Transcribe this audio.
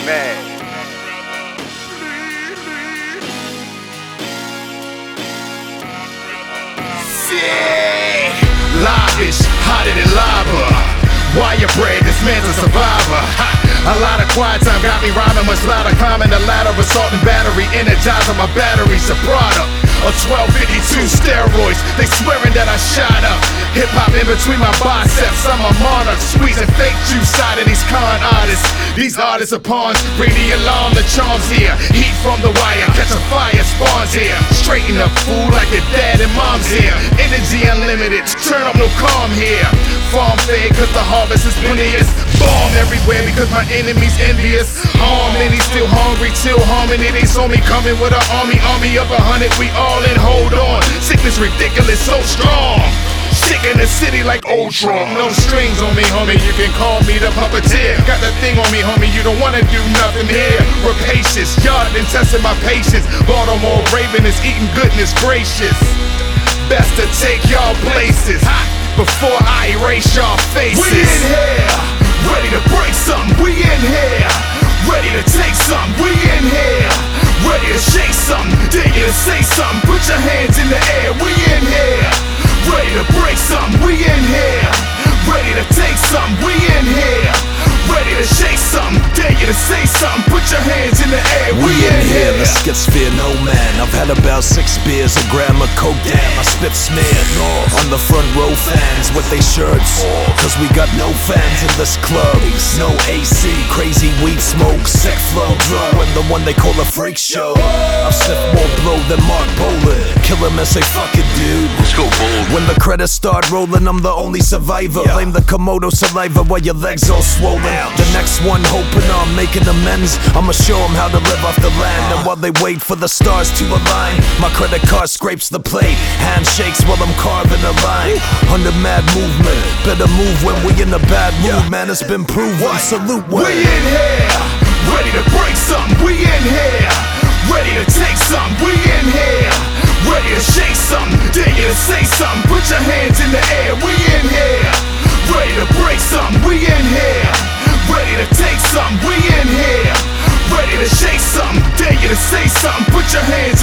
mad. Yeah. Lavish, hotter than lava. Wire bread, this man's a survivor. Ha. A lot of quiet time got me rhyming much louder. Climbing the ladder, assault and battery, energizing my batteries. A product of 1252 steroids. They swearing that I shot up. Hip hop in between my biceps. I'm a monarch, squeezing fake juice out of these con artists. These artists are pawns. Ring the alarm, the charms here. Heat from the wire, catch a fire, spawns here. Straighten up, fool, like your dad and mom's here. Energy unlimited, turn up no calm here. Farm fed, cause the harvest is plenteous. Bomb everywhere because my enemies envious. Harm many, still hungry, till harming it. They saw me coming with an army of 100. We all in, hold on. Sickness ridiculous, so strong. Sick in the city like Ultron. No strings on me, homie, you can call me the puppeteer. Got that thing on me, homie, you don't wanna do nothing here. Rapacious, y'all been testing my patience. Baltimore Raven is eating goodness gracious. Best to take y'all places before I erase y'all faces. We in here, ready to break something. We in here, ready to take something. We in here, ready to shake something. Dare you to say something, put your hands in the air. We in here, ready to break something. We in here, ready to take something. We in here, ready to shake something. Dare you to say something, put your hands in the air. We in here, the skits-fear no man. I've had about 6 beers, a gram of coke, damn, I spit smeared on the front row fans with they shirts, cause we got no fans in this club. No AC, crazy weed smoke, sick flow, drug, and the one they call a freak show. I've sniffed more blow than Mark Bolan. Kill him and say fuck it, dude. Let's go bold. When the credits start rolling, I'm the only survivor. Blame the Komodo saliva while your legs all swollen. The next one hoping I'm making amends. I'ma show them how to live off the land. And while they wait for the stars to align, my credit card scrapes the plate. Handshakes while I'm carving a line. Under mad movement, better move when we in a bad mood, man, it's been proven. Salute one. We in here, ready to break something. We in here, ready to take something. We in here, ready to shake something. Dare you to say something, put your hands in the air. We in here, ready to break something. We in here, ready to take something. We in here, ready to shake something. Dare you to say something, put your hands